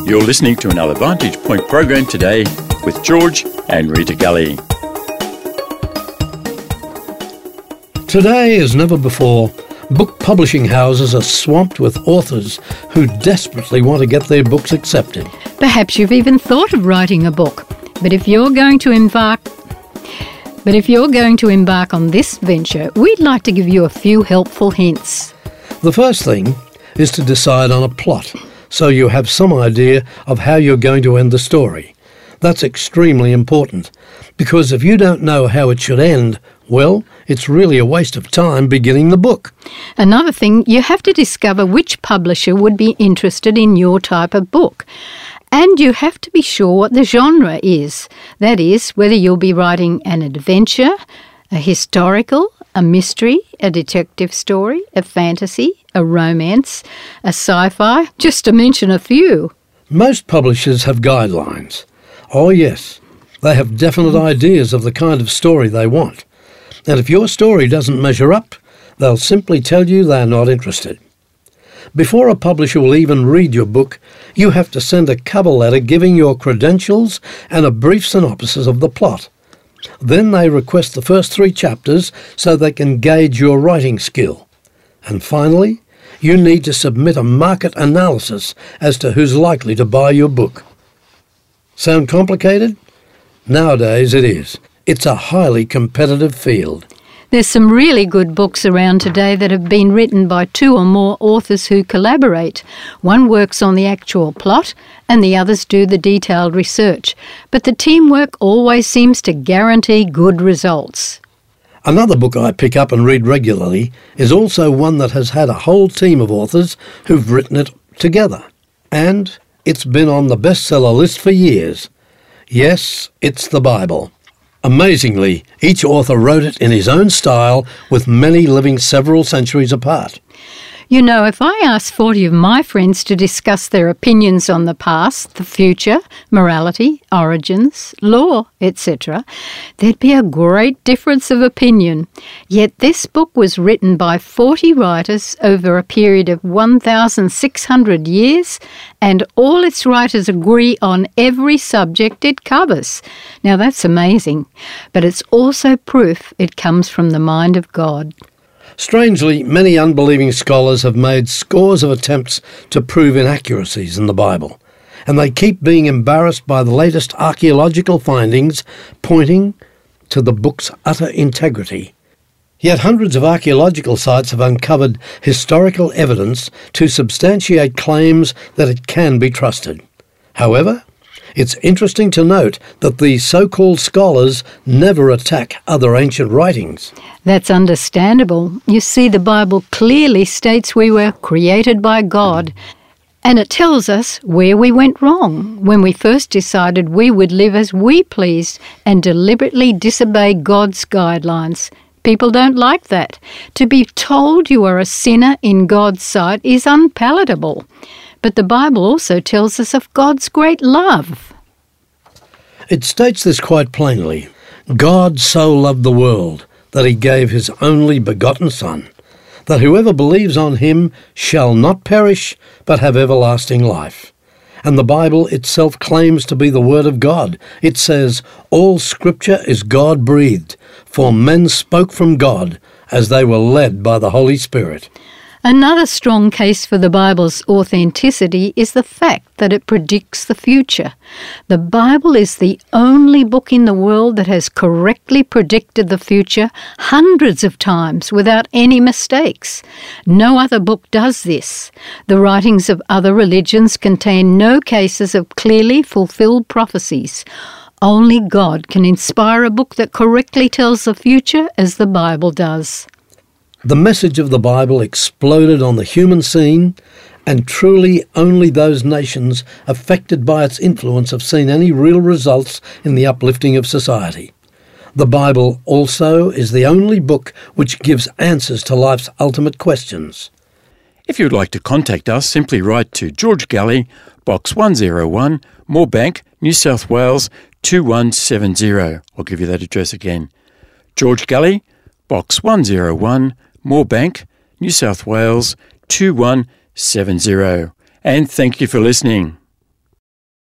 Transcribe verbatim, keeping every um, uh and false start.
You're listening to another Vantage Point program today with George and Rita Galley. Today, as never before, book publishing houses are swamped with authors who desperately want to get their books accepted. Perhaps you've even thought of writing a book, but if you're going to embark But if you're going to embark on this venture, we'd like to give you a few helpful hints. The first thing is to decide on a plot, so you have some idea of how you're going to end the story. That's extremely important, because if you don't know how it should end, well, it's really a waste of time beginning the book. Another thing, you have to discover which publisher would be interested in your type of book. And you have to be sure what the genre is. That is, whether you'll be writing an adventure, a historical, a mystery, a detective story, a fantasy, a romance, a sci-fi, just to mention a few. Most publishers have guidelines. Oh yes, they have definite ideas of the kind of story they want. And if your story doesn't measure up, they'll simply tell you they're not interested. Before a publisher will even read your book, you have to send a cover letter giving your credentials and a brief synopsis of the plot. Then they request the first three chapters so they can gauge your writing skill. And finally, you need to submit a market analysis as to who's likely to buy your book. Sound complicated? Nowadays it is. It's a highly competitive field. There's some really good books around today that have been written by two or more authors who collaborate. One works on the actual plot and the others do the detailed research. But the teamwork always seems to guarantee good results. Another book I pick up and read regularly is also one that has had a whole team of authors who've written it together. And it's been on the bestseller list for years. Yes, it's the Bible. Amazingly, each author wrote it in his own style, with many living several centuries apart. You know, if I asked forty of my friends to discuss their opinions on the past, the future, morality, origins, law, et cetera, there'd be a great difference of opinion. Yet this book was written by forty writers over a period of one thousand six hundred years, and all its writers agree on every subject it covers. Now that's amazing, but it's also proof it comes from the mind of God. Strangely, many unbelieving scholars have made scores of attempts to prove inaccuracies in the Bible, and they keep being embarrassed by the latest archaeological findings pointing to the book's utter integrity. Yet hundreds of archaeological sites have uncovered historical evidence to substantiate claims that it can be trusted. However, it's interesting to note that these so-called scholars never attack other ancient writings. That's understandable. You see, the Bible clearly states we were created by God, and it tells us where we went wrong when we first decided we would live as we pleased and deliberately disobey God's guidelines. People don't like that. To be told you are a sinner in God's sight is unpalatable. But the Bible also tells us of God's great love. It states this quite plainly. God so loved the world that he gave his only begotten Son, that whoever believes on him shall not perish, but have everlasting life. And the Bible itself claims to be the Word of God. It says, all Scripture is God-breathed, for men spoke from God as they were led by the Holy Spirit. Another strong case for the Bible's authenticity is the fact that it predicts the future. The Bible is the only book in the world that has correctly predicted the future hundreds of times without any mistakes. No other book does this. The writings of other religions contain no cases of clearly fulfilled prophecies. Only God can inspire a book that correctly tells the future as the Bible does. The message of the Bible exploded on the human scene, and truly only those nations affected by its influence have seen any real results in the uplifting of society. The Bible also is the only book which gives answers to life's ultimate questions. If you'd like to contact us, simply write to George Galley, Box one oh one, Moorebank, New South Wales two one seven zero. I'll give you that address again. George Galley, Box one oh one, Moorebank, New South Wales two one seven zero. And thank you for listening.